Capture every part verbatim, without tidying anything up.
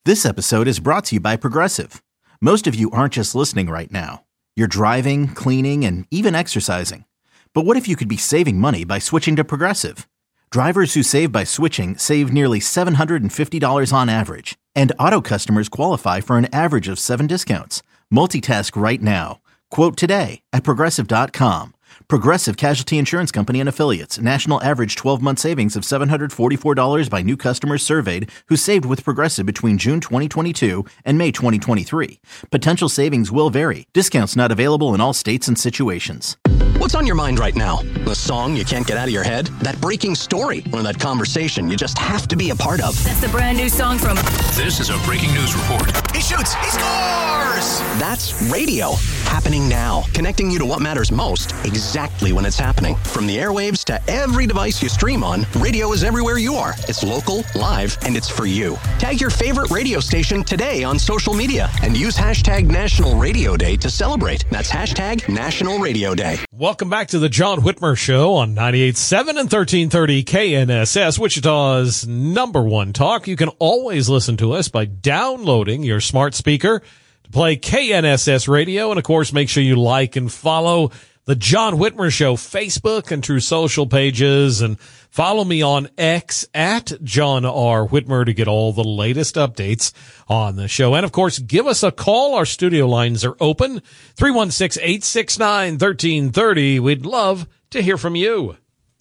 This episode is brought to you by Progressive. Most of you aren't just listening right now. You're driving, cleaning, and even exercising. But what if you could be saving money by switching to Progressive? Drivers who save by switching save nearly seven hundred fifty dollars on average. And auto customers qualify for an average of seven discounts. Multitask right now. Quote today at Progressive dot com. Progressive Casualty Insurance Company and Affiliates. National average twelve-month savings of seven hundred forty-four dollars by new customers surveyed who saved with Progressive between June twenty twenty-two and May twenty twenty-three. Potential savings will vary. Discounts not available in all states and situations. What's on your mind right now? The song you can't get out of your head? That breaking story? Or that conversation you just have to be a part of? That's the brand new song from... This is a breaking news report. He shoots! He scores! That's radio. Happening now. Connecting you to what matters most exactly when it's happening. From the airwaves to every device you stream on, radio is everywhere you are. It's local, live, and it's for you. Tag your favorite radio station today on social media and use hashtag National Radio Day to celebrate. That's hashtag National Radio Day. Welcome back to the John Whitmer Show on ninety-eight point seven and thirteen thirty K N S S, Wichita's number one talk. You can always listen to us by downloading your smart speaker to play K N S S radio. And, of course, make sure you like and follow the John Whitmer Show Facebook and True Social pages. And follow me on X at John R. Whitmer to get all the latest updates on the show. And, of course, give us a call. Our studio lines are open. three one six, eight six nine, one three three zero. We'd love to hear from you.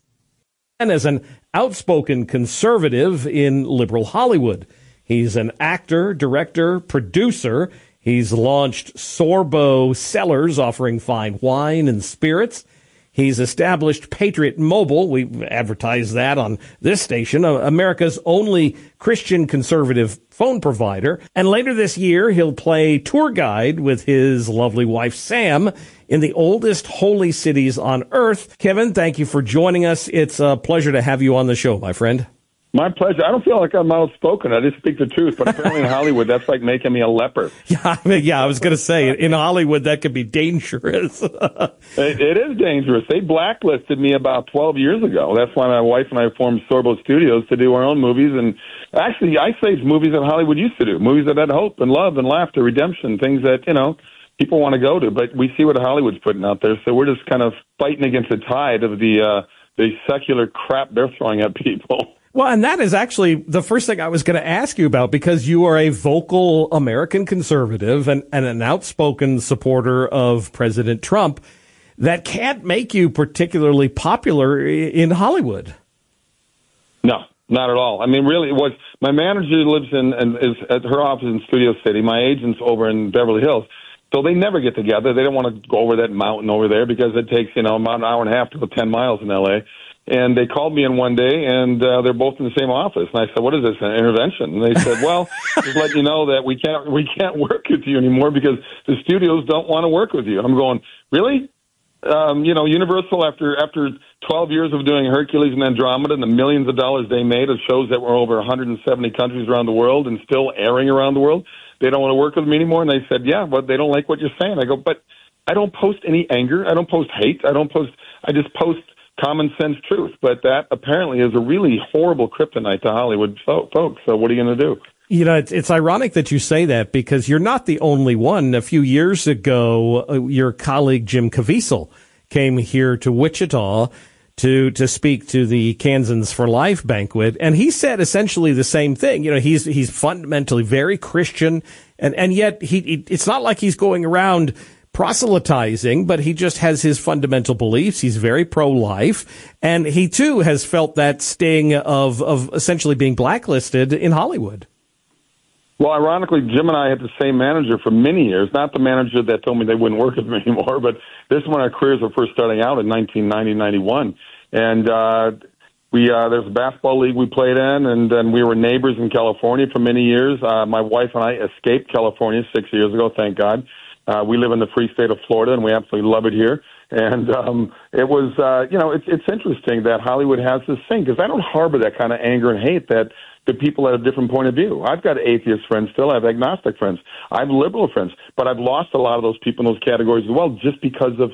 And as an outspoken conservative in liberal Hollywood, he's an actor, director, producer. He's launched Sorbo Cellars, offering fine wine and spirits. He's established Patriot Mobile. We advertise that on this station, America's only Christian conservative phone provider. And later this year, he'll play tour guide with his lovely wife, Sam, in the oldest holy cities on earth. Kevin, thank you for joining us. It's a pleasure to have you on the show, my friend. My pleasure. I don't feel like I'm outspoken. I just speak the truth. But apparently in Hollywood, that's like making me a leper. Yeah, I mean, yeah, I was going to say, in Hollywood, that could be dangerous. it, it is dangerous. They blacklisted me about twelve years ago. That's why my wife and I formed Sorbo Studios to do our own movies. And actually, I saved movies that Hollywood used to do, movies that had hope and love and laughter, redemption, things that, you know, people want to go to. But we see what Hollywood's putting out there. So we're just kind of fighting against the tide of the uh, the secular crap they're throwing at people. Well, and that is actually the first thing I was going to ask you about, because you are a vocal American conservative and, and an outspoken supporter of President Trump. That can't make you particularly popular in Hollywood. No, not at all. I mean, really, it was my manager lives in and is at her office in Studio City. My agent's over in Beverly Hills. So they never get together. They don't want to go over that mountain over there because it takes, you know, about an hour and a half to go ten miles in L A. And they called me in one day, and uh, they're both in the same office. And I said, "What is this, an intervention?" And they said, "Well, just let you know that we can't we can't work with you anymore because the studios don't want to work with you." I'm going, "Really?" Um, you know, Universal, after after twelve years of doing Hercules and Andromeda and the millions of dollars they made of shows that were over one hundred seventy countries around the world and still airing around the world, they don't want to work with me anymore. And they said, "Yeah, but they don't like what you're saying." I go, "But I don't post any anger. I don't post hate. I don't post. I just post common sense truth." But that apparently is a really horrible kryptonite to Hollywood fo- folks. So what are you going to do? You know, it's, it's ironic that you say that because you're not the only one. A few years ago, uh, your colleague Jim Caviezel came here to Wichita to to speak to the Kansans for Life banquet, and he said essentially the same thing. You know, he's he's fundamentally very Christian, and and yet he it's not like he's going around proselytizing, but he just has his fundamental beliefs. He's very pro-life, and he too has felt that sting of of essentially being blacklisted in Hollywood. Well, ironically, Jim and I had the same manager for many years, not the manager that told me they wouldn't work with me anymore, but this is when our careers were first starting out in nineteen ninety, ninety-one. And uh, we uh, there's a basketball league we played in, and then we were neighbors in California for many years. Uh, my wife and I escaped California six years ago, thank God. Uh, we live in the free state of Florida, and we absolutely love it here. And um, it was, uh, you know, it's it's interesting that Hollywood has this thing, because I don't harbor that kind of anger and hate that the people at a different point of view. I've got atheist friends still. I have agnostic friends. I have liberal friends. But I've lost a lot of those people in those categories as well just because of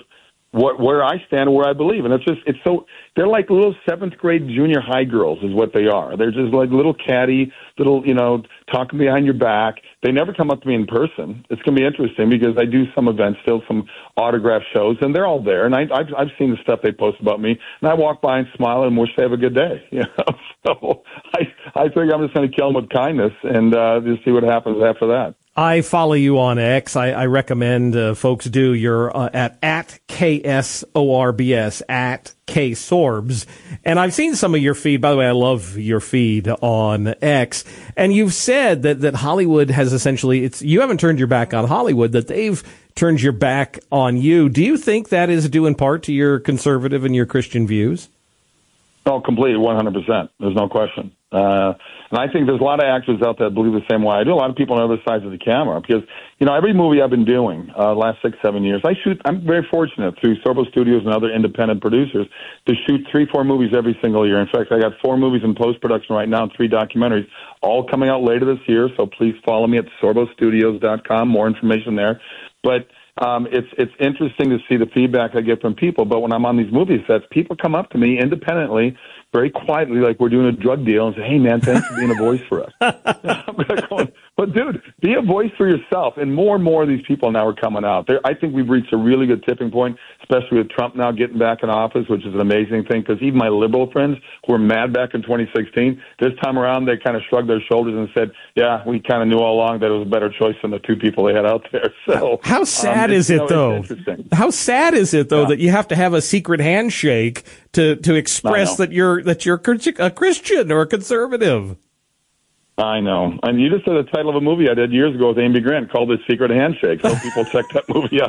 what where I stand, where I believe, and it's just it's so they're like little seventh grade junior high girls is what they are. They're just like little catty, little you know talking behind your back. They never come up to me in person. It's going to be interesting because I do some events, still some autograph shows, and they're all there. And I, I've I've seen the stuff they post about me, and I walk by and smile and wish they have a good day. You know, so I I think I'm just going to kill them with kindness and uh, just see what happens after that. I follow you on X. I, I recommend uh, folks do. You're uh, at at K S O R B S, at K Sorbs. And I've seen some of your feed. By the way, I love your feed on X. And you've said that, that Hollywood has essentially, it's you haven't turned your back on Hollywood, that they've turned your back on you. Do you think that is due in part to your conservative and your Christian views? Oh, completely, one hundred percent. There's no question. Uh, and I think there's a lot of actors out there that believe the same way I do. A lot of people on other sides of the camera because, you know, every movie I've been doing uh, last six, seven years, I shoot, I'm very fortunate through Sorbo Studios and other independent producers to shoot three, four movies every single year. In fact, I got four movies in post-production right now and three documentaries, all coming out later this year. So please follow me at sorbo studios dot com. More information there. But Um, it's it's interesting to see the feedback I get from people, but when I'm on these movie sets, people come up to me independently, very quietly, like we're doing a drug deal, and say, "Hey, man, thanks for being a voice for us." I'm going, but dude, be a voice for yourself. And more and more of these people now are coming out. They're, I think we've reached a really good tipping point, especially with Trump now getting back in office, which is an amazing thing. Because even my liberal friends who were mad back in twenty sixteen, this time around they kind of shrugged their shoulders and said, "Yeah, we kind of knew all along that it was a better choice than the two people they had out there." So how sad um, is it you know, though? How sad is it though yeah. that you have to have a secret handshake to to express that you're that you're a Christian or a conservative? I know. And you just said the title of a movie I did years ago with Amy Grant called The Secret Handshake. So people check that movie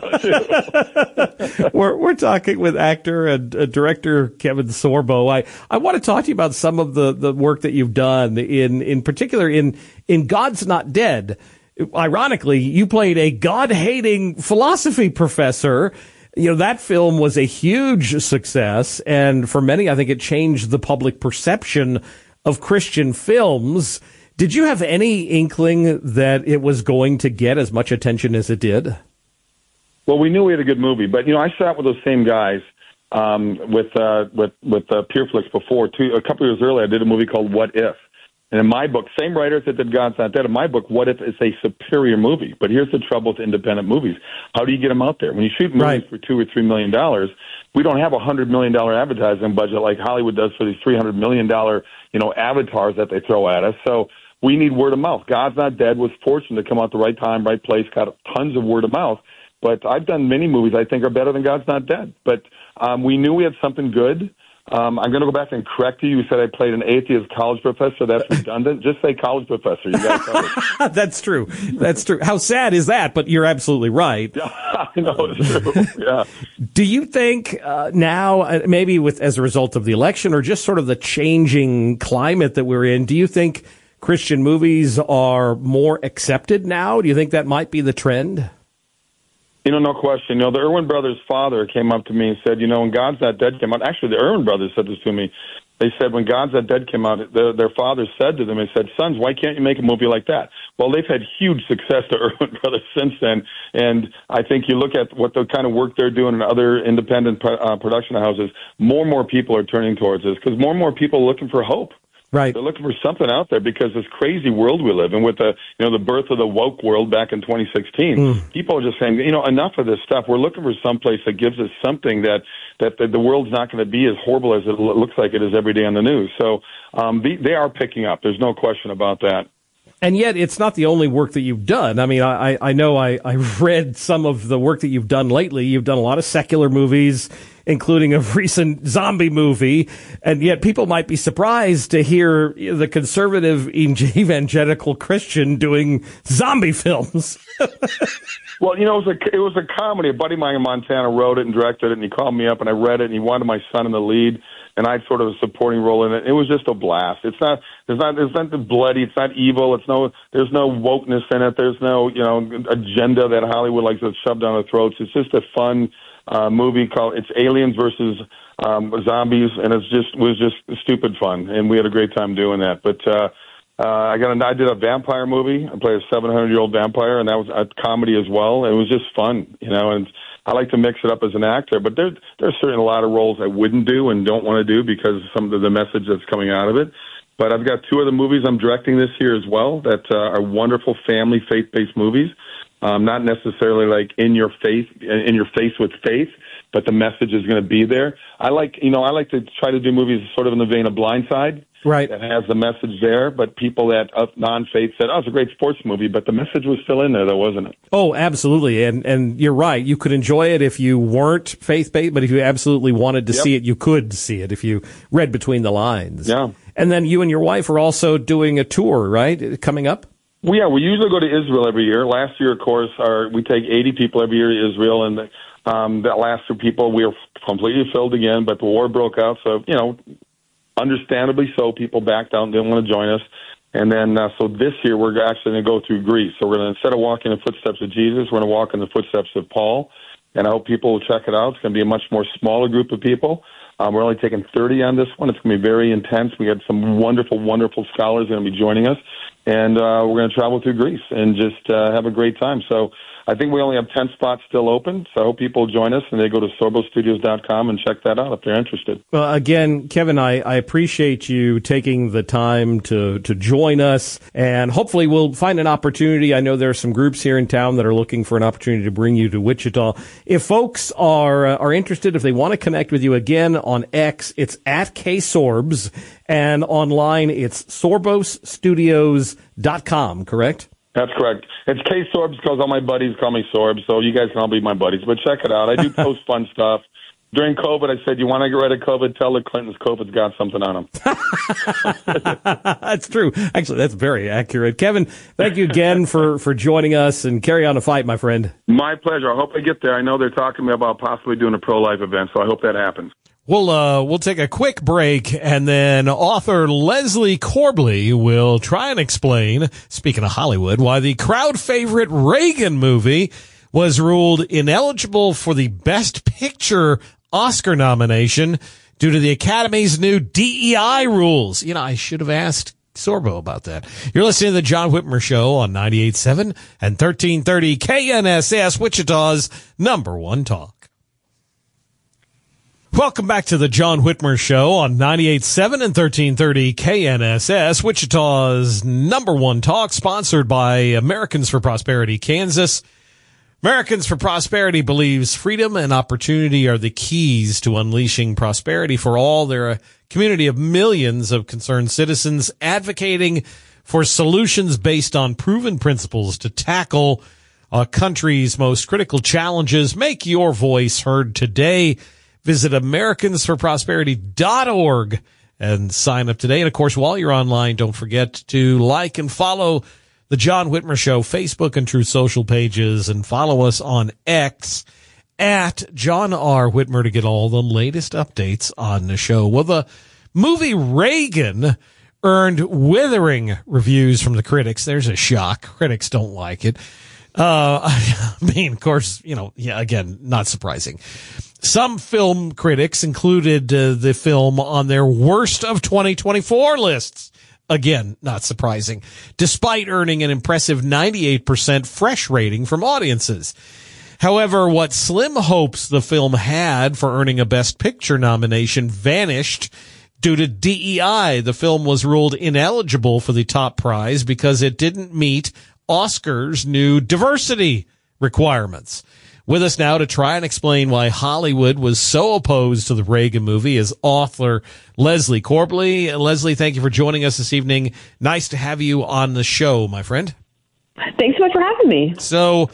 out, too. we're, we're talking with actor and uh, director Kevin Sorbo. I, I want to talk to you about some of the, the work that you've done, in, in particular in, in God's Not Dead. Ironically, you played a God-hating philosophy professor. You know, that film was a huge success. And for many, I think it changed the public perception of Christian films. Did you have any inkling that it was going to get as much attention as it did? Well, we knew we had a good movie, but you know, I sat with those same guys um, with uh, with with uh, PureFlix before. Two, a couple of years earlier, I did a movie called What If, and in my book, same writers that did God's Not Dead. In my book, What If is a superior movie. But here's the trouble with independent movies: how do you get them out there? When you shoot movies right. for two or three million dollars, we don't have a hundred million dollar advertising budget like Hollywood does for these three hundred million dollar you know avatars that they throw at us. So we need word of mouth. God's Not Dead was fortunate to come out the right time, right place, got tons of word of mouth. But I've done many movies I think are better than God's Not Dead. But um, we knew we had something good. Um, I'm going to go back and correct you. You said I played an atheist college professor. That's redundant. Just say college professor. You got it. That's true. That's true. How sad is that? But you're absolutely right. Yeah, I know it's true. Yeah. Do you think uh, now, uh, maybe with as a result of the election or just sort of the changing climate that we're in, do you think Christian movies are more accepted now? Do you think that might be the trend? You know, no question. You know, the Irwin brothers' father came up to me and said, you know, when God's Not Dead came out, actually the Irwin brothers said this to me. They said when God's Not Dead came out, their, their father said to them, he said, sons, why can't you make a movie like that? Well, they've had huge success, the Irwin brothers, since then. And I think you look at what the kind of work they're doing in other independent uh, production houses, more and more people are turning towards this because more and more people are looking for hope. Right. They're looking for something out there because this crazy world we live in with the, you know, the birth of the woke world back in twenty sixteen, mm. people are just saying, you know, enough of this stuff. We're looking for someplace that gives us something that, that, that the world's not going to be as horrible as it looks like it is every day on the news. So um, they, they are picking up. There's no question about that. And yet it's not the only work that you've done. I mean, I, I know I, I read some of the work that you've done lately. You've done a lot of secular movies, including a recent zombie movie. And yet people might be surprised to hear the conservative evangelical Christian doing zombie films. Well, you know, it was a, it was a comedy. A buddy of mine in Montana wrote it and directed it, and he called me up and I read it, and he wanted my son in the lead. And I had sort of a supporting role in it. It was just a blast. It's not, there's not, there's nothing bloody. It's not evil. It's no, there's no wokeness in it. There's no, you know, agenda that Hollywood likes to shove down our throats. It's just a fun uh, movie called, it's aliens versus um, zombies. And it's just, it was just stupid fun. And we had a great time doing that. But, uh, uh, I got a, I did a vampire movie. I played a seven hundred year old vampire, and that was a comedy as well. It was just fun, you know, and I like to mix it up as an actor, but there's there's certainly a lot of roles I wouldn't do and don't want to do because of some of the message that's coming out of it. But I've got two other movies I'm directing this year as well that uh, are wonderful family faith-based movies. Um, not necessarily like in your faith, in your face with faith, but the message is going to be there. I like, you know, I like to try to do movies sort of in the vein of Blindside. Right. That has the message there, but people that of non-faith said, oh, it's a great sports movie, but the message was still in there, though, wasn't it? Oh, absolutely. And and you're right. You could enjoy it if you weren't faith-based, but if you absolutely wanted to yep. see it, you could see it if you read between the lines. Yeah. And then you and your wife are also doing a tour, right, coming up? Well, yeah, we usually go to Israel every year. Last year, of course, our, we take eighty people every year to Israel, and um, that last two people, we were completely filled again, but the war broke out, so, you know, understandably so, people backed out and didn't want to join us. And then, uh, so this year, we're actually going to go through Greece. So we're going to, instead of walking in the footsteps of Jesus, we're going to walk in the footsteps of Paul. And I hope people will check it out. It's going to be a much more smaller group of people. Um, we're only taking thirty on this one. It's going to be very intense. We had some wonderful, wonderful scholars going to be joining us. And uh, we're going to travel through Greece and just uh, have a great time. So I think we only have ten spots still open, so I hope people join us, and they go to sorbo studios dot com and check that out if they're interested. Well, again, Kevin, I, I appreciate you taking the time to, to join us, and hopefully we'll find an opportunity. I know there are some groups here in town that are looking for an opportunity to bring you to Wichita. If folks are uh, are interested, if they want to connect with you again on X, it's at K-Sorbs, and online it's sorbos studios dot com, correct? That's correct. It's K-Sorbs because all my buddies call me Sorbs, so you guys can all be my buddies. But check it out. I do post fun stuff. During COVID, I said, you want to get rid of COVID? Tell the Clintons COVID's got something on them. That's true. Actually, that's very accurate. Kevin, thank you again for, for joining us, and carry on the fight, my friend. My pleasure. I hope I get there. I know they're talking to me about possibly doing a pro-life event, so I hope that happens. We'll uh we'll take a quick break, and then author Leslie Corbley will try and explain, speaking of Hollywood, why the crowd favorite Reagan movie was ruled ineligible for the Best Picture Oscar nomination due to the Academy's new D E I rules. You know, I should have asked Sorbo about that. You're listening to the John Whitmer Show on ninety-eight point seven and thirteen thirty K N S S, Wichita's number one talk. Welcome back to the John Whitmer Show on ninety-eight point seven and thirteen thirty K N S S, Wichita's number one talk, sponsored by Americans for Prosperity Kansas. Americans for Prosperity believes freedom and opportunity are the keys to unleashing prosperity for all. They're a community of millions of concerned citizens advocating for solutions based on proven principles to tackle a country's most critical challenges. Make your voice heard today. Visit Americans for Prosperity dot org and sign up today. And, of course, while you're online, don't forget to like and follow the John Whitmer Show Facebook and True Social pages, and follow us on X at John R. Whitmer to get all the latest updates on the show. Well, the movie Reagan earned withering reviews from the critics. There's a shock. Critics don't like it. Uh, I mean, of course, you know, yeah, again, not surprising. Some film critics included uh, the film on their worst of twenty twenty-four lists. Again, not surprising, despite earning an impressive ninety-eight percent fresh rating from audiences. However, what slim hopes the film had for earning a Best Picture nomination vanished due to D E I. The film was ruled ineligible for the top prize because it didn't meet Oscar's new diversity requirements. With us now to try and explain why Hollywood was so opposed to the Reagan movie is author Leslie Corbley. Leslie, thank you for joining us this evening. Nice to have you on the show, my friend. Thanks so much for having me. So,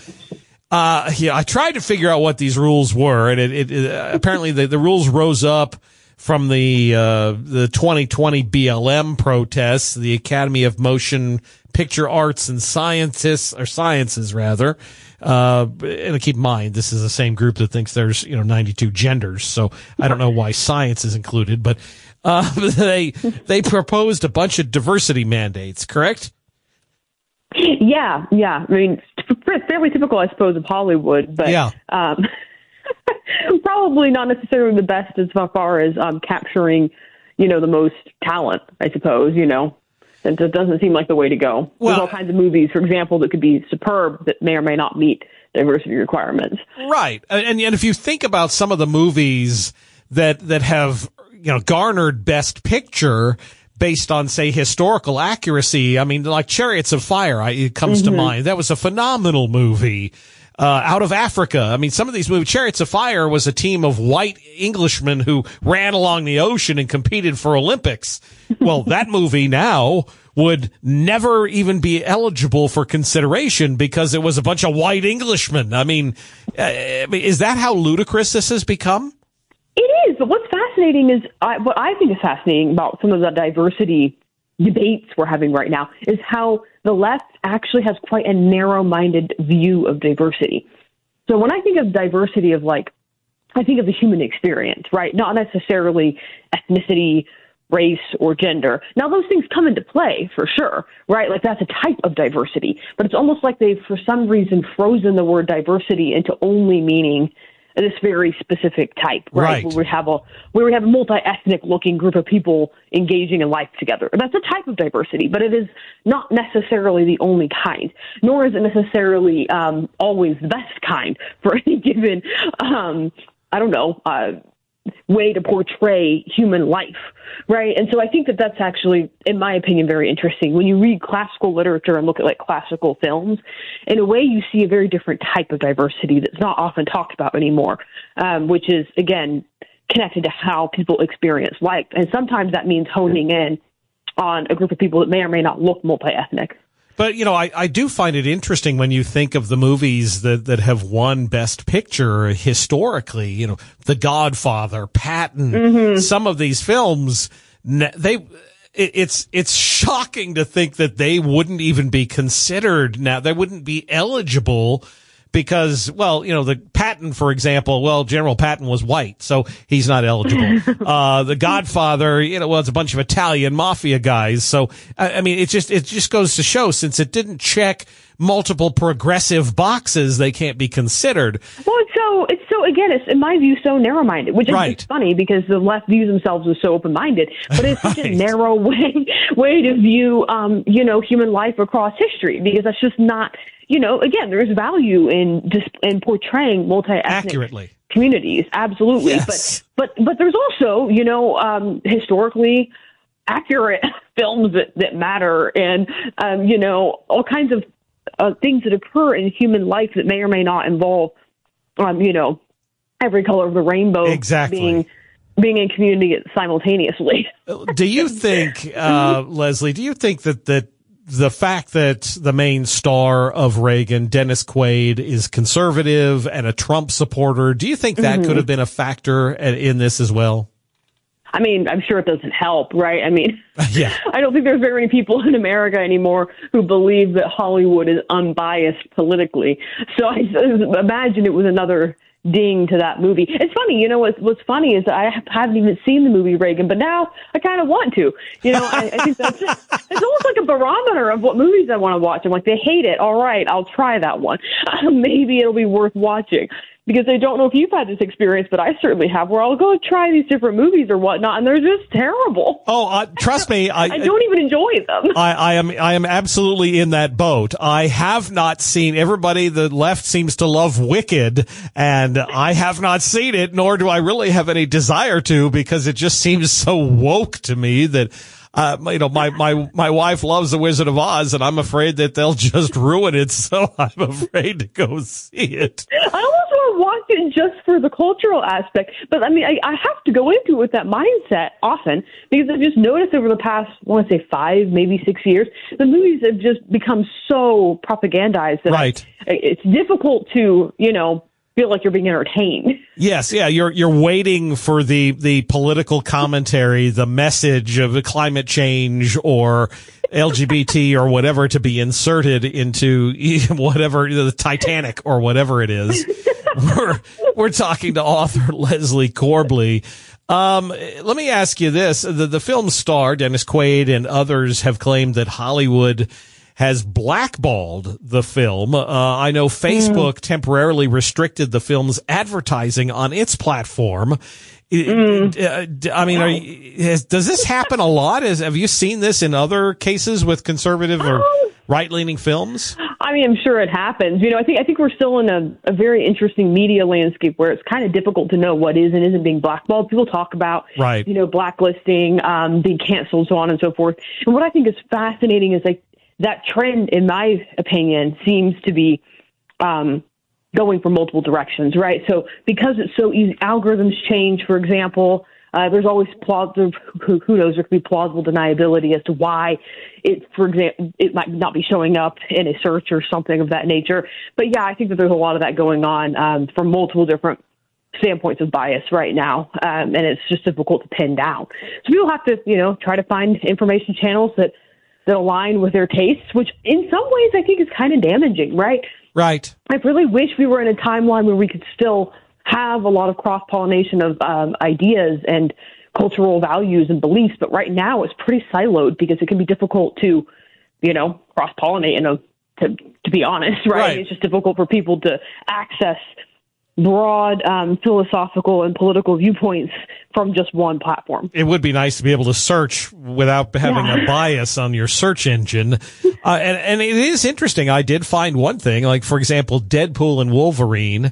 uh, yeah, I tried to figure out what these rules were, and it, it, it apparently the, the rules rose up from the uh, the twenty twenty B L M protests, the Academy of Motion Picture Arts and Scientists, or Sciences rather. Uh, and keep in mind, this is the same group that thinks there's, you know, ninety-two genders. So I don't know why science is included, but, uh, they, they proposed a bunch of diversity mandates, correct? Yeah. Yeah. I mean, fairly typical, I suppose, of Hollywood, but, yeah. um, probably not necessarily the best as far as, um, capturing, you know, the most talent, I suppose, you know. It just doesn't seem like the way to go. Well, There's all kinds of movies, for example, that could be superb that may or may not meet diversity requirements. Right. And, and if you think about some of the movies that, that have, you know, garnered Best Picture based on, say, historical accuracy, I mean, like Chariots of Fire, I, it comes mm-hmm. to mind. That was a phenomenal movie. Uh, out of Africa. I mean, some of these movies, Chariots of Fire was a team of white Englishmen who ran along the ocean and competed for Olympics. Well, that movie now would never even be eligible for consideration because it was a bunch of white Englishmen. I mean, uh, is that how ludicrous this has become? It is. But what's fascinating is, I, what I think is fascinating about some of the diversity debates we're having right now is how the left actually has quite a narrow-minded view of diversity. So when I think of diversity of like, I think of the human experience, right? Not necessarily ethnicity, race, or gender. Now those things come into play for sure, right? Like that's a type of diversity, but it's almost like they've for some reason frozen the word diversity into only meaning this very specific type, right? right? Where we have a where we have a multi-ethnic looking group of people engaging in life together. That's a type of diversity, but it is not necessarily the only kind, nor is it necessarily um, always the best kind for any given, um, I don't know, uh, way to portray human life, right? And so I think that that's actually, in my opinion, very interesting. When you read classical literature and look at like classical films, in a way you see a very different type of diversity that's not often talked about anymore, um, which is, again, connected to how people experience life. And sometimes that means honing in on a group of people that may or may not look multi-ethnic. But, you know, I, I do find it interesting when you think of the movies that, that have won Best Picture historically, you know, The Godfather, Patton, mm-hmm. some of these films, they, it, it's, it's shocking to think that they wouldn't even be considered now. They wouldn't be eligible because, well, you know, the Patton, for example, well, General Patton was white, so he's not eligible. uh, the Godfather, you know, well, it's a bunch of Italian mafia guys. So, I, I mean, it just, it just goes to show since it didn't check multiple progressive boxes, they can't be considered. Well, it's so, it's so, again, it's, in my view, so narrow-minded, which is right. just funny because the left views themselves as so open-minded, but it's such right. a narrow way, way to view, um, you know, human life across history, because that's just not, you know, again, there's value in just in portraying multi-ethnic accurately communities. Absolutely. Yes. But, but, but there's also, you know, um, historically accurate films that, that matter and, um, you know, all kinds of uh, things that occur in human life that may or may not involve, um, you know, every color of the rainbow exactly. being being in community simultaneously. Do you think, uh, Leslie, do you think that, that the fact that the main star of Reagan, Dennis Quaid, is conservative and a Trump supporter, do you think that mm-hmm. could have been a factor in this as well? I mean, I'm sure it doesn't help, right? I mean, yeah. I don't think there's very many people in America anymore who believe that Hollywood is unbiased politically. So I imagine it was another ding to that movie. It's funny, you know, what's, what's funny is I haven't even seen the movie Reagan, but now I kind of want to. You know, I, I think that's it's almost like a barometer of what movies I want to watch. I'm like, they hate it. All right, I'll try that one. Uh, maybe it'll be worth watching. Because I don't know if you've had this experience, but I certainly have, where I'll go try these different movies or whatnot, and they're just terrible. Oh, uh, trust me, I, I don't even enjoy them. I, I am, I am absolutely in that boat. I have not seen. Everybody, the left seems to love Wicked, and I have not seen it, nor do I really have any desire to, because it just seems so woke to me that. Uh, you know, my, my, my wife loves The Wizard of Oz, and I'm afraid that they'll just ruin it, so I'm afraid to go see it. I almost want to watch it just for the cultural aspect, but I mean, I, I have to go into it with that mindset often, because I've just noticed over the past, I want to say five, maybe six years, the movies have just become so propagandized that right. I, it's difficult to, you know, feel like you're being entertained. Yes, yeah, you're you're waiting for the the political commentary, the message of the climate change or L G B T or whatever to be inserted into whatever, the Titanic or whatever it is. We're we're talking to author Leslie Corbly. Um, let me ask you this: the the film star Dennis Quaid and others have claimed that Hollywood has blackballed the film. Uh, I know Facebook mm. temporarily restricted the film's advertising on its platform. Mm. I mean, are you, has, does this happen a lot? Is, have you seen this in other cases with conservative or right-leaning films? I mean, I'm sure it happens. You know, I think I think we're still in a, a very interesting media landscape where it's kind of difficult to know what is and isn't being blackballed. People talk about, right. you know, blacklisting, um, being canceled, so on and so forth. And what I think is fascinating is like that trend, in my opinion, seems to be um, going from multiple directions, right? So because it's so easy, algorithms change, for example. Uh, there's always plausible, who, who knows, there could be plausible deniability as to why it, for example, it might not be showing up in a search or something of that nature. But yeah, I think that there's a lot of that going on um, from multiple different standpoints of bias right now. Um, and it's just difficult to pin down. So people have to, you know, try to find information channels that, that align with their tastes, which in some ways I think is kind of damaging, right? Right. I really wish we were in a timeline where we could still have a lot of cross-pollination of um, ideas and cultural values and beliefs, but right now it's pretty siloed because it can be difficult to, you know, cross-pollinate, in a, to, to be honest, right? right? It's just difficult for people to access broad um, philosophical and political viewpoints from just one platform. It would be nice to be able to search without having yeah. a bias on your search engine. Uh, and, and it is interesting. I did find one thing, like, for example, Deadpool and Wolverine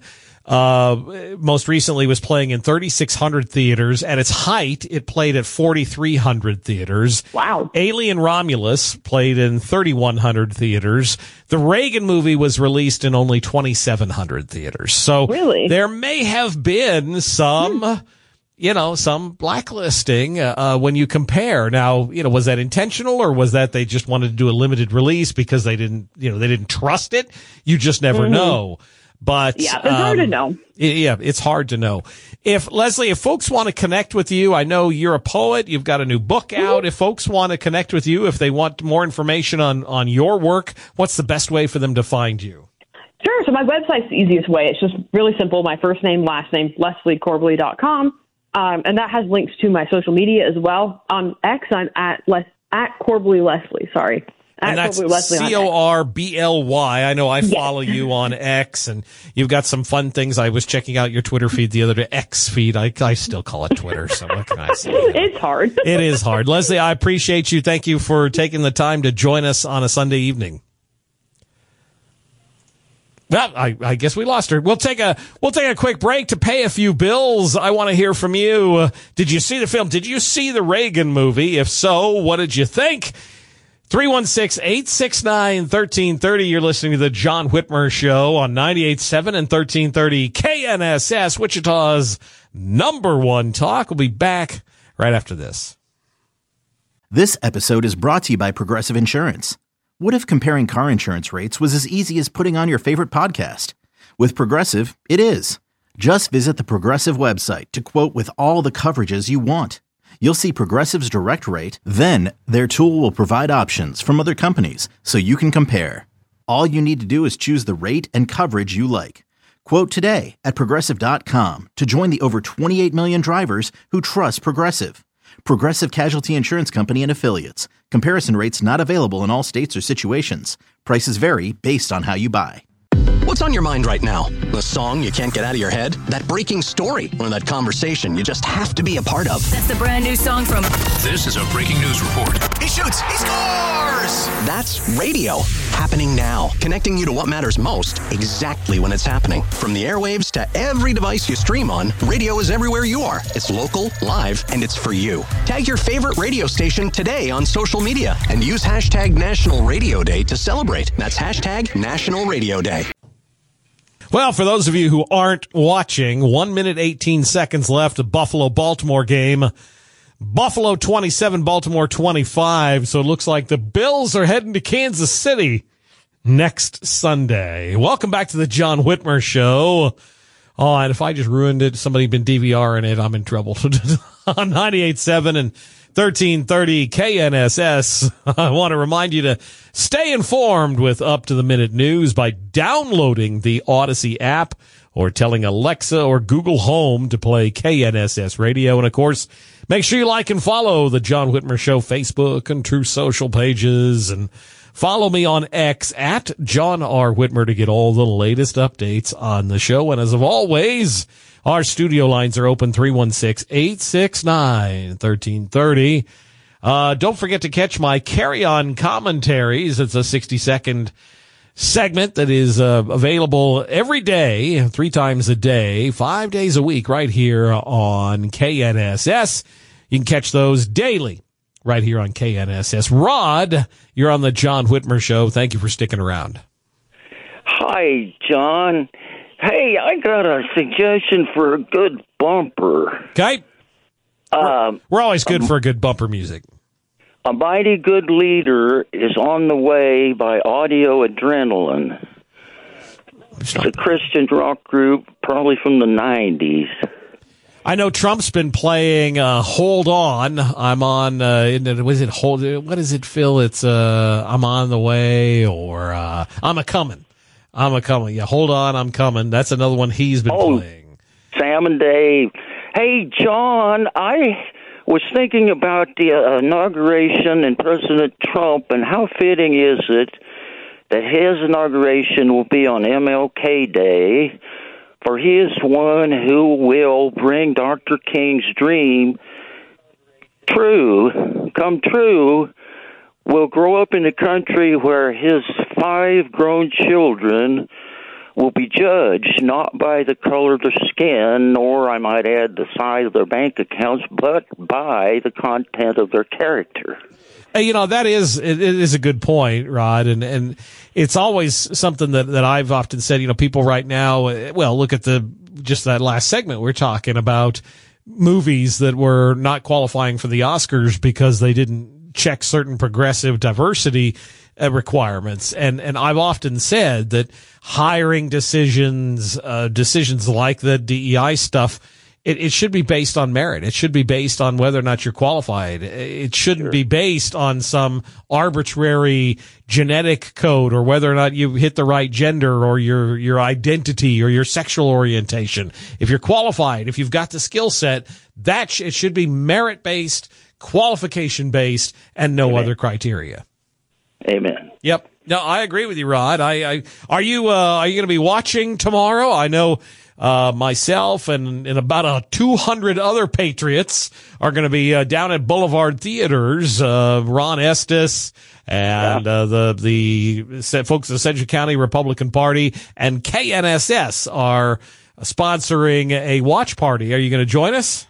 Uh, most recently was playing in thirty-six hundred theaters. At its height, it played at forty-three hundred theaters. Wow. Alien Romulus played in thirty-one hundred theaters. The Reagan movie was released in only twenty-seven hundred theaters. So really? There may have been some, hmm. you know, some blacklisting, uh, when you compare. Now, you know, was that intentional or was that they just wanted to do a limited release because they didn't, you know, they didn't trust it? You just never mm-hmm. know. But yeah, it's um, hard to know. Yeah, it's hard to know. If Leslie, if folks want to connect with you, I know you're a poet. You've got a new book out. Mm-hmm. If folks want to connect with you, if they want more information on, on your work, what's the best way for them to find you? Sure. So my website's the easiest way. It's just really simple. My first name, last name, Leslie Corbally dot com. Um, and that has links to my social media as well. On X, I'm at, Les- at Corbally Leslie. Sorry. And that's C O R B L Y. I know I follow yes. you on X, and you've got some fun things. I was checking out your Twitter feed the other day, X feed. I, I still call it Twitter, so what can I say? It's hard. It is hard. Leslie, I appreciate you. Thank you for taking the time to join us on a Sunday evening. Well, I, I guess we lost her. We'll take a we'll take a quick break to pay a few bills. I want to hear from you. Uh, did you see the film? Did you see the Reagan movie? If so, what did you think? three one six, eight six nine, one three three zero. You're listening to the John Whitmer Show on ninety-eight point seven and thirteen thirty K N S S, Wichita's number one talk. We'll be back right after this. This episode is brought to you by Progressive Insurance. What if comparing car insurance rates was as easy as putting on your favorite podcast? With Progressive, it is. Just visit the Progressive website to quote with all the coverages you want. You'll see Progressive's direct rate, then their tool will provide options from other companies so you can compare. All you need to do is choose the rate and coverage you like. Quote today at Progressive dot com to join the over twenty-eight million drivers who trust Progressive. Progressive Casualty Insurance Company and Affiliates. Comparison rates not available in all states or situations. Prices vary based on how you buy. What's on your mind right now? The song you can't get out of your head? That breaking story? Or that conversation you just have to be a part of? That's the brand new song from... This is a breaking news report. He shoots. He scores! That's radio. Happening now. Connecting you to what matters most exactly when it's happening. From the airwaves to every device you stream on, radio is everywhere you are. It's local, live, and it's for you. Tag your favorite radio station today on social media and use hashtag National Radio Day to celebrate. That's hashtag National Radio Day. Well, for those of you who aren't watching, one minute, eighteen seconds left, the Buffalo-Baltimore game. Buffalo twenty-seven, Baltimore twenty-five. So it looks like the Bills are heading to Kansas City next Sunday. Welcome back to the John Whitmer Show. Oh, and if I just ruined it, somebody been DVRing it, I'm in trouble. On ninety-eight point seven and thirteen thirty K N S S. I want to remind you to stay informed with up-to-the-minute news by downloading the Odyssey app or telling Alexa or Google Home to play K N S S Radio. And, of course, make sure you like and follow the John Whitmer Show Facebook and True Social pages and Follow me on X at John R. Whitmer to get all the latest updates on the show. And as of always, our studio lines are open three one six, eight six nine, one three three zero. Uh, don't forget to catch my Carry On Commentaries. It's a sixty second segment that is uh, available every day, three times a day, five days a week, right here on K N S S. You can catch those daily right here on K N S S. Rod, you're on the John Whitmer Show. Thank you for sticking around. Hi, John. Hey, I got a suggestion for a good bumper. Okay. Um, We're always good um, for a good bumper music. A Mighty Good Leader is on the way by Audio Adrenaline. It's a Christian rock group, probably from the nineties. I know Trump's been playing uh, Hold On. I'm on, uh, was it Hold, what is it, Phil? It's uh, I'm on the way, or uh, I'm a coming. I'm a coming. Yeah, Hold On, I'm coming. That's another one he's been oh, playing. Sam and Dave. Hey, John, I was thinking about the uh, inauguration and President Trump, and how fitting is it that his inauguration will be on M L K Day, for he is one who will bring Doctor King's dream true, come true, will grow up in a country where his five grown children will be judged not by the color of their skin, nor, I might add, the size of their bank accounts, but by the content of their character. Hey, you know, that is, it is a good point, Rod, and, and it's always something that, that I've often said, you know, people right now, well, look at the, just that last segment we're talking about movies that were not qualifying for the Oscars because they didn't check certain progressive diversity Uh, requirements. And, and I've often said that hiring decisions, uh, decisions like the D E I stuff, it, it should be based on merit. It should be based on whether or not you're qualified. It shouldn't sure. be based on some arbitrary genetic code or whether or not you hit the right gender or your, your identity or your sexual orientation. If you're qualified, if you've got the skill set, that sh- it should be merit based, qualification based, and no Amen. Other criteria. Amen. Yep. No, I agree with you, Rod. I, I are you uh, are you going to be watching tomorrow? I know uh, myself and, and about uh, two hundred other Patriots are going to be uh, down at Boulevard Theaters. Uh, Ron Estes and uh, the the folks of the Central County Republican Party and K N S S are sponsoring a watch party. Are you going to join us?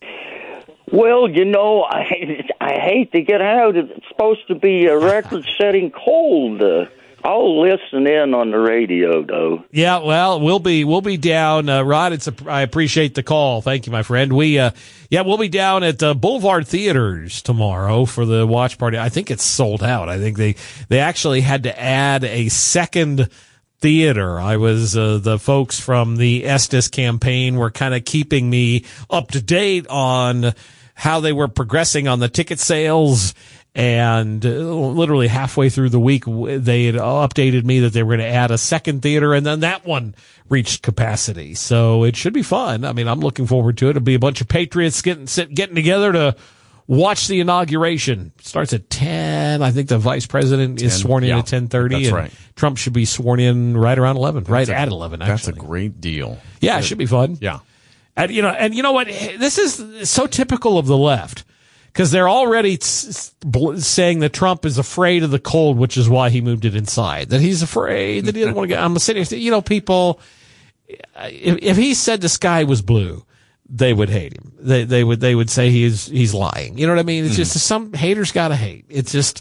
Well, you know, I I hate to get out. It's supposed to be a record-setting cold. Uh, I'll listen in on the radio, though. Yeah, well, we'll be we'll be down, uh, Rod. It's a, I appreciate the call. Thank you, my friend. We uh, yeah, we'll be down at uh, Boulevard Theaters tomorrow for the watch party. I think it's sold out. I think they they actually had to add a second theater. I was uh, the folks from the Estes campaign were kind of keeping me up to date on how they were progressing on the ticket sales, and uh, literally halfway through the week they had updated me that they were going to add a second theater, and then that one reached capacity. So it should be fun. I mean, I'm looking forward to it. It'll be a bunch of Patriots getting sit, getting together to watch the inauguration. It starts at ten. I think the vice president ten, is sworn in yeah, at ten thirty. That's and right. Trump should be sworn in right around eleven, that's right a, at eleven, actually. That's a great deal. Yeah, it should be fun. Yeah. And, you know, and you know what? This is so typical of the left, because they're already saying that Trump is afraid of the cold, which is why he moved it inside. That he's afraid that he doesn't want to get. I'm sitting here, you know, people. If, if he said the sky was blue, they would hate him. They they would they would say he's he's lying. You know what I mean? It's mm. just some haters gotta hate. It's just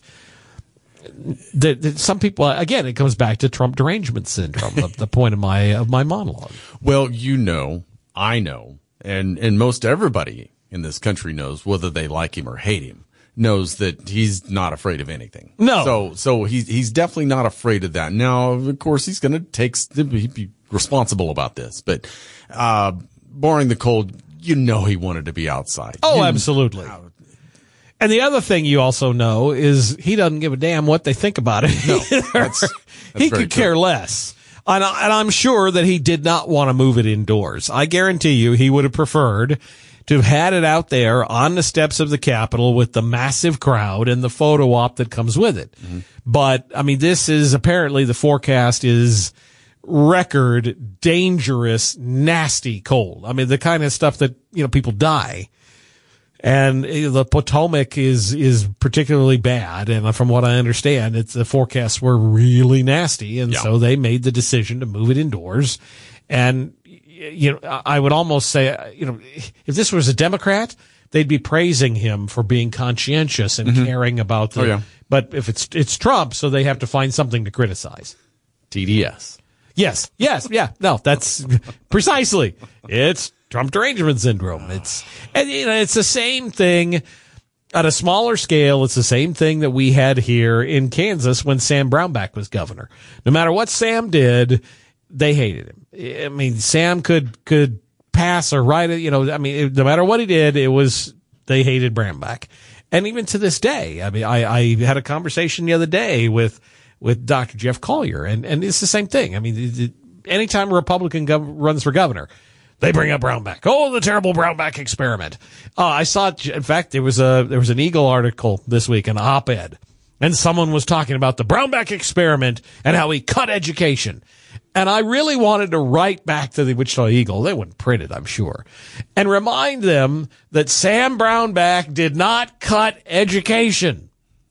that, that some people. Again, it comes back to Trump derangement syndrome. the, the point of my of my monologue. Well, you know, I know, and and most everybody in this country knows, whether they like him or hate him, knows that he's not afraid of anything. No. So so he's he's definitely not afraid of that. Now, of course, he's going to take he'd be responsible about this, but uh barring the cold, you know he wanted to be outside. Oh, you absolutely. Know. And the other thing you also know is he doesn't give a damn what they think about it. No, that's, that's he very could true. care less. And, I, and I'm sure that he did not want to move it indoors. I guarantee you he would have preferred to have had it out there on the steps of the Capitol with the massive crowd and the photo op that comes with it. Mm-hmm. But, I mean, this is apparently the forecast is record, dangerous, nasty cold. I mean, the kind of stuff that, you know, people die. And the Potomac is, is particularly bad. And from what I understand, it's the forecasts were really nasty. And yeah. so they made the decision to move it indoors. And, you know, I would almost say, you know, if this was a Democrat, they'd be praising him for being conscientious and mm-hmm. caring about the, oh, yeah. but if it's, it's Trump, so they have to find something to criticize. T D S. Yes, yes, yeah, no, that's precisely. It's Trump derangement syndrome. It's, and you know, it's the same thing at a smaller scale. It's the same thing that we had here in Kansas when Sam Brownback was governor. No matter what Sam did, they hated him. I mean, Sam could, could pass or write it, you know, I mean, no matter what he did, it was, they hated Brownback. And even to this day, I mean, I, I had a conversation the other day with, with Doctor Jeff Collier, and, and it's the same thing. I mean, anytime a Republican gov- runs for governor, they bring up Brownback. Oh, the terrible Brownback experiment. Uh, I saw, in fact, there was a, there was an Eagle article this week, an op-ed, and someone was talking about the Brownback experiment and how he cut education. And I really wanted to write back to the Wichita Eagle. They wouldn't print it, I'm sure, and remind them that Sam Brownback did not cut education.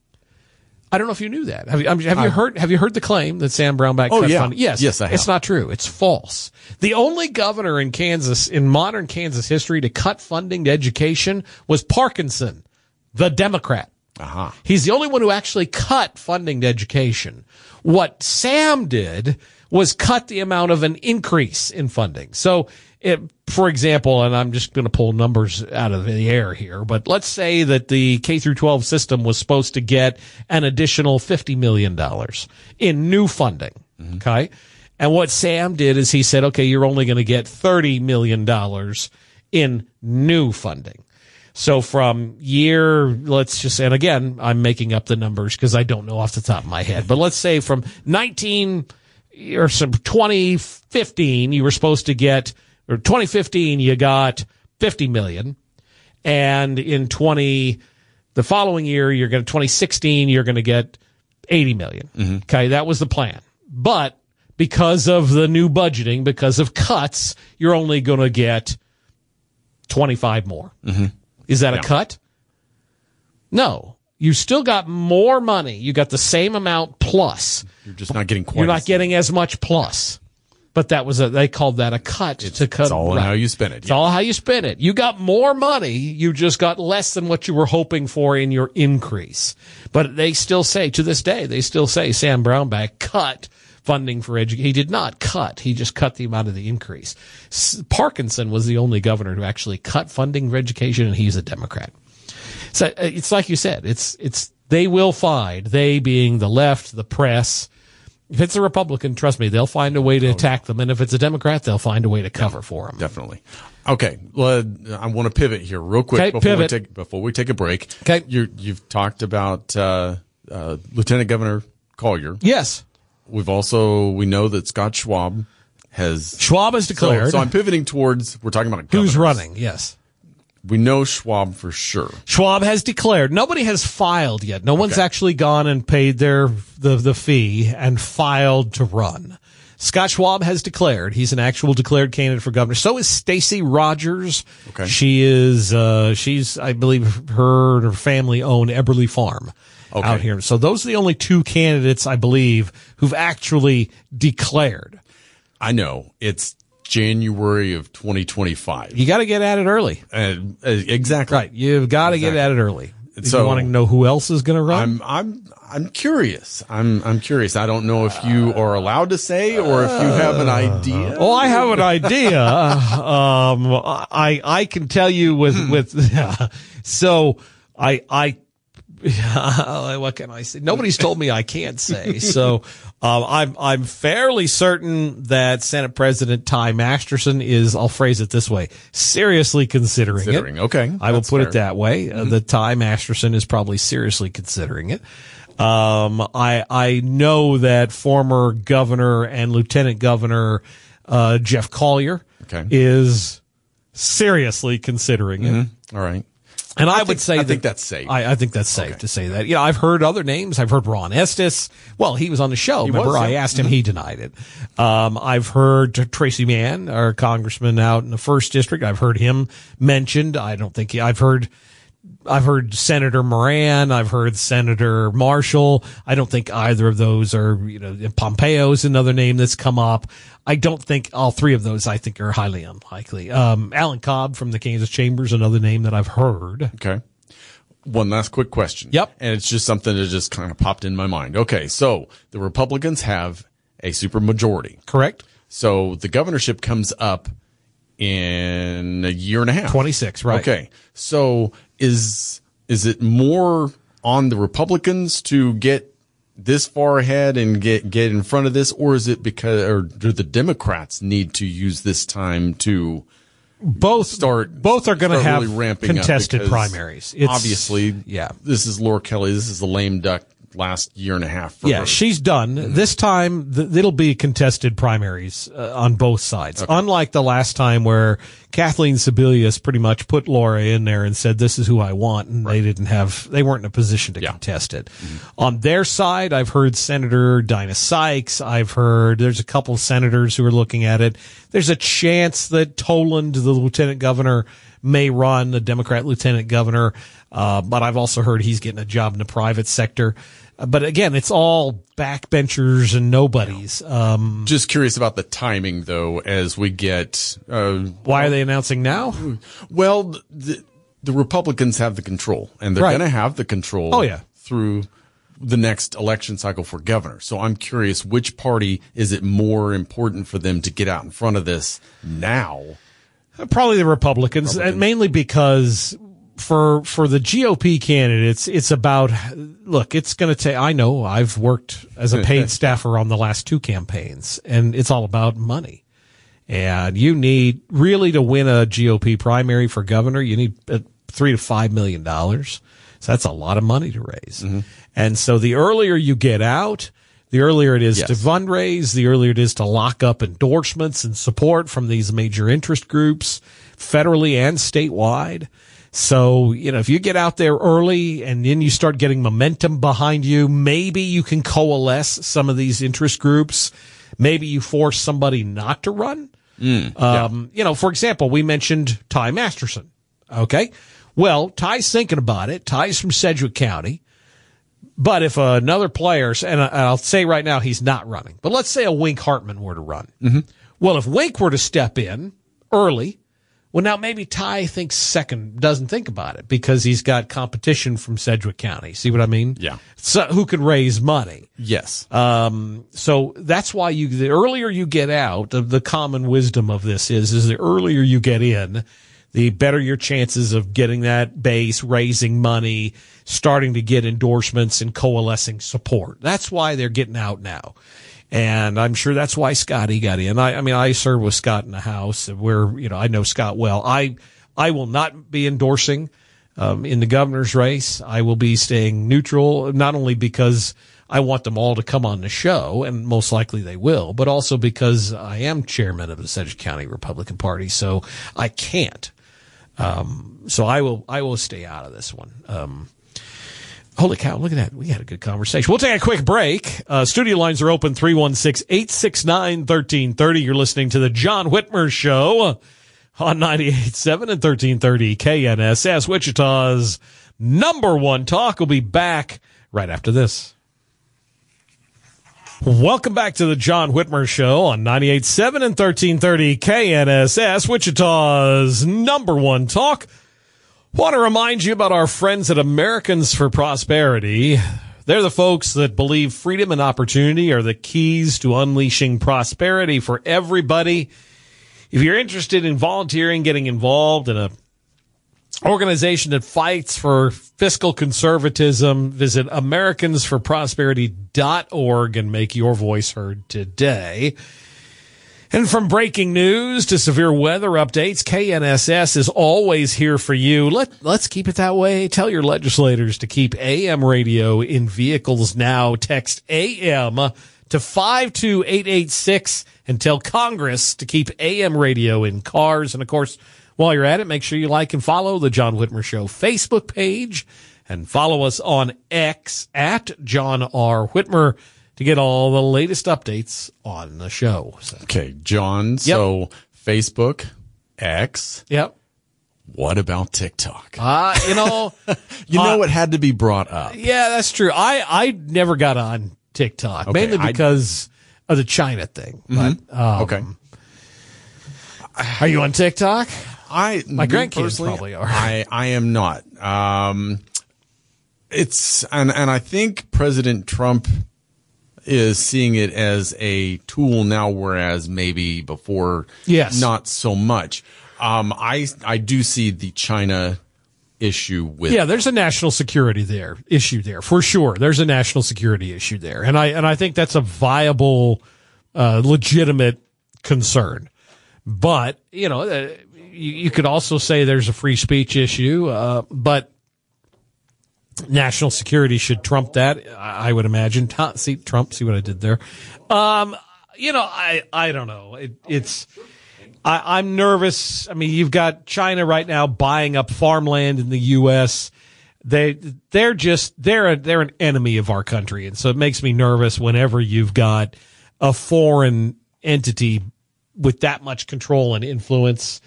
I don't know if you knew that. Have you, have you heard, have you heard the claim that Sam Brownback oh, cut yeah. funding? Yes. Yes, I have. It's not true. It's false. The only governor in Kansas, in modern Kansas history, to cut funding to education was Parkinson, the Democrat. Uh-huh. He's the only one who actually cut funding to education. What Sam did was cut the amount of an increase in funding. So, it, for example, and I'm just going to pull numbers out of the air here, but let's say that the K through twelve system was supposed to get an additional fifty million dollars in new funding. Mm-hmm. Okay. And what Sam did is he said, okay, you're only going to get thirty million dollars in new funding. So from year, let's just, and again, I'm making up the numbers because I don't know off the top of my head, but let's say from nineteen or some twenty fifteen, you were supposed to get, or twenty fifteen, you got fifty million. And in twenty, the following year, you're going to, twenty sixteen, you're going to get eighty million. Mm-hmm. Okay. That was the plan. But because of the new budgeting, because of cuts, you're only going to get twenty-five more. Mm-hmm. Is that yeah. a cut? No. You still got more money. You got the same amount plus. You're just not getting quite. You're not getting as much plus. But that was a, they called that a cut it's, to cut. It's all right. how you spend it. It's yeah. all how you spend it. You got more money. You just got less than what you were hoping for in your increase. But they still say, to this day, they still say Sam Brownback cut funding for education. He did not cut. He just cut the amount of the increase. S- Parkinson was the only governor who actually cut funding for education, and he's a Democrat. So it's like you said, it's, it's, they will find, they being the left, the press. If it's a Republican, trust me, they'll find a way to attack them. And if it's a Democrat, they'll find a way to cover for them. Definitely. Okay. Well, I want to pivot here real quick okay, before pivot. we take, before we take a break. Okay. You're, you've talked about, uh, uh, Lieutenant Governor Collier. Yes. We've also, we know that Scott Schwab has. Schwab has declared. So, so I'm pivoting towards, we're talking about governors. Who's running, yes. We know Schwab for sure. Schwab has declared. Nobody has filed yet. No one's okay. actually gone and paid their the the fee and filed to run. Scott Schwab has declared. He's an actual declared candidate for governor. So is Stacey Rogers. Okay. She is. Uh, she's. I believe her and her family own Eberly Farm okay. out here. So those are the only two candidates I believe who've actually declared. I know it's January of twenty twenty-five. You got to get at it early. Uh, exactly. Right. You've got to exactly. get at it early. So you want to know who else is going to run? I'm I'm I'm curious. I'm I'm curious. I don't know if you are allowed to say or if you have an idea. Oh, I have an idea. um, I I can tell you with with yeah. So I I. What can I say? Nobody's told me I can't say. So um, I'm I'm fairly certain that Senate President Ty Masterson is, I'll phrase it this way, seriously considering, considering. it. Okay, I will put fair. it that way. Mm-hmm. Uh, that Ty Masterson is probably seriously considering it. Um, I I know that former governor and lieutenant governor uh, Jeff Collier okay. is seriously considering it. Mm-hmm. All right. And I, I would think, say I that, think that's safe. I, I think that's safe okay. to say that. You know, I've heard other names. I've heard Ron Estes. Well, he was on the show. He Remember, was, I yeah. asked him. Mm-hmm. He denied it. Um, I've heard Tracy Mann, our congressman out in the first district. I've heard him mentioned. I don't think he, I've heard, I've heard Senator Moran. I've heard Senator Marshall. I don't think either of those are, you know, Pompeo's another name that's come up. I don't think all three of those, I think, are highly unlikely. Um, Alan Cobb from the Kansas Chamber is another name that I've heard. Okay. One last quick question. Yep. And it's just something that just kind of popped in my mind. Okay. So the Republicans have a supermajority. Correct. So the governorship comes up in a year and a half. twenty-six, right. Okay. So is, is it more on the Republicans to get this far ahead and get, get in front of this, or is it because, or do the Democrats need to use this time to both start? Both are going to have really ramping contested up primaries. It's, obviously, yeah. This is Laura Kelly. This is the lame duck last year and a half. For yeah, her. she's done. Mm-hmm. This time, th- it'll be contested primaries uh, on both sides. Okay. Unlike the last time where Kathleen Sebelius pretty much put Laura in there and said, "This is who I want," and right. they didn't have, they weren't in a position to yeah. contest it. Mm-hmm. On their side, I've heard Senator Dinah Sykes. I've heard there's a couple of senators who are looking at it. There's a chance that Toland, the lieutenant governor, may run, a Democrat lieutenant governor. Uh, but I've also heard he's getting a job in the private sector. But again, it's all backbenchers and nobodies. Um, Just curious about the timing, though, as we get. Uh, why are they announcing now? Well, the, the Republicans have the control, and they're right. going to have the control. Oh, yeah. Through the next election cycle for governor. So I'm curious, which party is it more important for them to get out in front of this now? Probably the Republicans, Republicans. And mainly because. For for the G O P candidates, it's about, look, it's going to take, I know I've worked as a paid staffer on the last two campaigns, and it's all about money. And you need, really to win a G O P primary for governor, you need three to five million dollars. So that's a lot of money to raise. Mm-hmm. And so the earlier you get out, the earlier it is yes. to fundraise, the earlier it is to lock up endorsements and support from these major interest groups, federally and statewide. So, you know, if you get out there early and then you start getting momentum behind you, maybe you can coalesce some of these interest groups. Maybe you force somebody not to run. Mm, um, yeah. You know, for example, we mentioned Ty Masterson. Okay. Well, Ty's thinking about it. Ty's from Sedgwick County. But if another player, and I'll say right now he's not running, but let's say a Wink Hartman were to run. Mm-hmm. Well, if Wink were to step in early, well, now maybe Ty thinks second, doesn't think about it because he's got competition from Sedgwick County. See what I mean? Yeah. So who could raise money? Yes. Um, so that's why you, the earlier you get out, the, the common wisdom of this is, is the earlier you get in, the better your chances of getting that base, raising money, starting to get endorsements and coalescing support. That's why they're getting out now. And I'm sure that's why Scotty got in. I, I mean, I served with Scott in the House where, you know, I know Scott well. I, I will not be endorsing, um, in the governor's race. I will be staying neutral, not only because I want them all to come on the show, and most likely they will, but also because I am chairman of the Sedgwick County Republican Party. So I can't. Um, so I will, I will stay out of this one. Um, Holy cow, look at that. We had a good conversation. We'll take a quick break. Uh, studio lines are open, three one six, eight six nine, one three three zero. You're listening to the John Whitmer Show on ninety-eight point seven and thirteen thirty K N S S, Wichita's number one talk. We'll be back right after this. Welcome back to the John Whitmer Show on ninety-eight point seven and thirteen thirty K N S S, Wichita's number one talk. Want to remind you about our friends at Americans for Prosperity. They're the folks that believe freedom and opportunity are the keys to unleashing prosperity for everybody. If you're interested in volunteering, getting involved in a organization that fights for fiscal conservatism, visit Americans for Prosperity dot org and make your voice heard today. And from breaking news to severe weather updates, K N S S is always here for you. Let, let's keep it that way. Tell your legislators to keep A M radio in vehicles now. Text A M to five two eight eight six and tell Congress to keep A M radio in cars. And, of course, While you're at it, make sure you like and follow the John Whitmer Show Facebook page and follow us on X at John R. Whitmer to get all the latest updates on the show. So. Okay, John. So yep. Facebook, X. Yep. What about TikTok? Uh, you know, you know, uh, it had to be brought up. Yeah, that's true. I, I never got on TikTok, okay, mainly because I, of the China thing. Mm-hmm. But, um, okay. Are you on TikTok? I, my grandkids probably are. I, I am not. Um, it's, and, and I think President Trump is seeing it as a tool now, whereas maybe before, yes, not so much. Um, I, I do see the China issue with. Yeah, there's a national security there issue there for sure. There's a national security issue there. And I, and I think that's a viable, uh, legitimate concern. But, you know, uh, you, you could also say there's a free speech issue, uh, but national security should trump that, I, I would imagine. See, Trump, see what I did there. Um, you know, I, I don't know. It, it's, I, I'm nervous. I mean, you've got China right now buying up farmland in the U S. They, they're just, they're a, they're an enemy of our country. And so it makes me nervous whenever you've got a foreign entity with that much control and influence.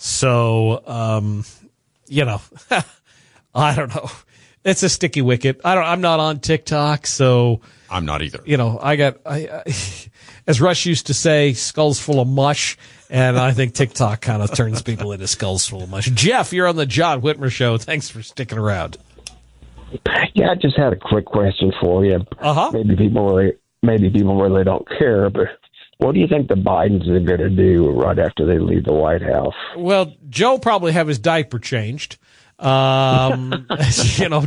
So, um, you know, I don't know. It's a sticky wicket. I don't, I'm not on TikTok, so. I'm not either. You know, I got, I, I as Rush used to say, skulls full of mush. And I think TikTok kind of turns people into skulls full of mush. Jeff, you're on the John Whitmer Show. Thanks for sticking around. Yeah, I just had a quick question for you. Uh-huh. Maybe people really, maybe people really don't care, but what do you think the Bidens are going to do right after they leave the White House? Well, Joe probably have his diaper changed. Um, you know,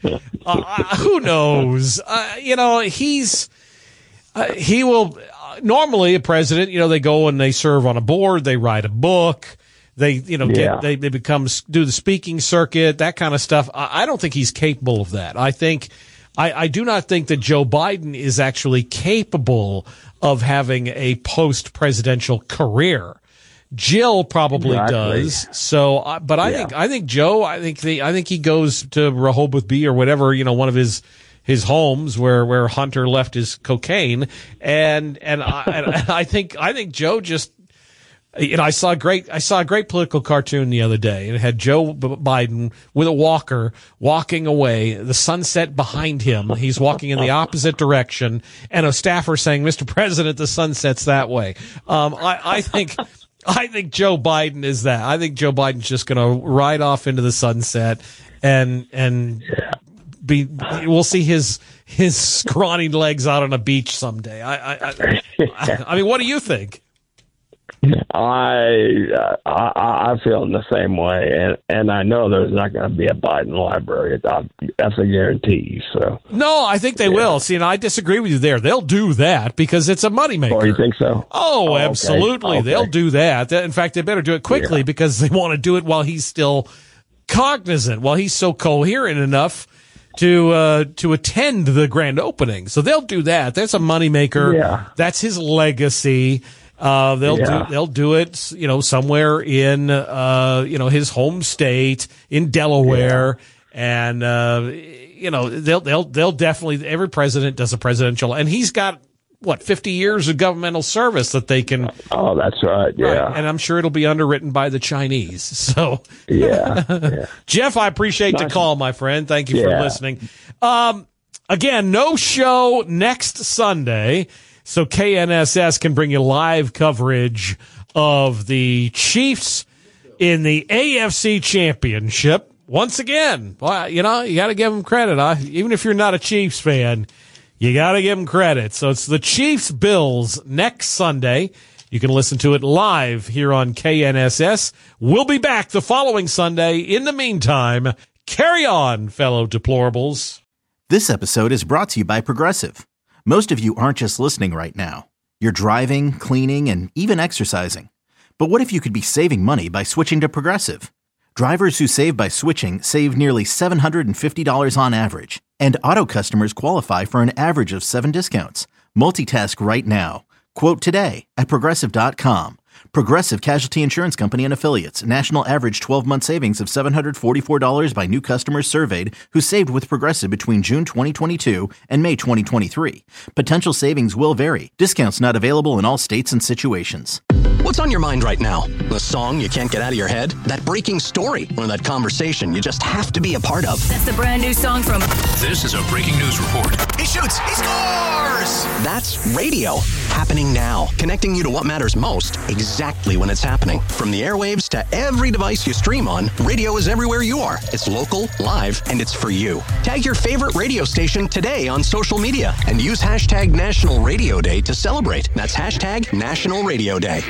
uh, who knows? Uh, you know, he's, uh, he will, uh, normally a president, you know, they go and they serve on a board, they write a book, they, you know, yeah. get, they, they become, do the speaking circuit, that kind of stuff. I, I don't think he's capable of that. I think, I, I do not think that Joe Biden is actually capable of having a post-presidential career. Jill probably exactly. does. So, uh, but I yeah. think I think Joe. I think the I think he goes to Rehoboth B or whatever, you know, one of his his homes where where Hunter left his cocaine, and and I, and I think I think Joe just. You know, I saw a great I saw a great political cartoon the other day, and it had Joe Biden with a walker walking away, the sunset behind him. He's walking in the opposite direction, and a staffer saying, "Mister President, the sunset's that way." Um, I, I think. I think Joe Biden is that. I think Joe Biden's just going to ride off into the sunset, and and be. We'll see his his scrawny legs out on a beach someday. I I, I, I mean, what do you think? I, uh, I I feel in the same way, and and I know there's not going to be a Biden library. That's a guarantee. So no, I think they yeah. will. See, and I disagree with you there. They'll do that because it's a moneymaker. Oh, you think so? Oh, oh absolutely. Okay. They'll do that. In fact, they better do it quickly yeah. because they want to do it while he's still cognizant, while he's so coherent enough to uh, to attend the grand opening. So they'll do that. That's a moneymaker. Yeah. That's his legacy. Uh, they'll yeah. do, they'll do it, you know, somewhere in, uh, you know, his home state in Delaware. Yeah. And, uh, you know, they'll, they'll, they'll definitely, every president does a presidential, and he's got, what, fifty years of governmental service that they can. Oh, that's right. Yeah. Right, and I'm sure it'll be underwritten by the Chinese. So, yeah. yeah. Jeff, I appreciate nice. the call, my friend. Thank you yeah. for listening. Um, again, no show next Sunday. So K N S S can bring you live coverage of the Chiefs in the A F C Championship. Once again, well, you know, you got to give them credit. Huh? Even if you're not a Chiefs fan, you got to give them credit. So it's the Chiefs Bills next Sunday. You can listen to it live here on K N S S. We'll be back the following Sunday. In the meantime, carry on, fellow deplorables. This episode is brought to you by Progressive. Most of you aren't just listening right now. You're driving, cleaning, and even exercising. But what if you could be saving money by switching to Progressive? Drivers who save by switching save nearly seven hundred fifty dollars on average. And auto customers qualify for an average of seven discounts. Multitask right now. Quote today at Progressive dot com. Progressive Casualty Insurance Company and Affiliates. National average twelve-month savings of seven hundred forty-four dollars by new customers surveyed who saved with Progressive between June twenty twenty-two and May twenty twenty-three. Potential savings will vary. Discounts not available in all states and situations. What's on your mind right now? The song you can't get out of your head? That breaking story? Or that conversation you just have to be a part of? That's the brand new song from... This is a breaking news report. He shoots. He scores. That's radio. Happening now. Connecting you to what matters most exactly when it's happening. From the airwaves to every device you stream on, radio is everywhere you are. It's local, live, and it's for you. Tag your favorite radio station today on social media and use hashtag National Radio Day to celebrate. That's hashtag National Radio Day.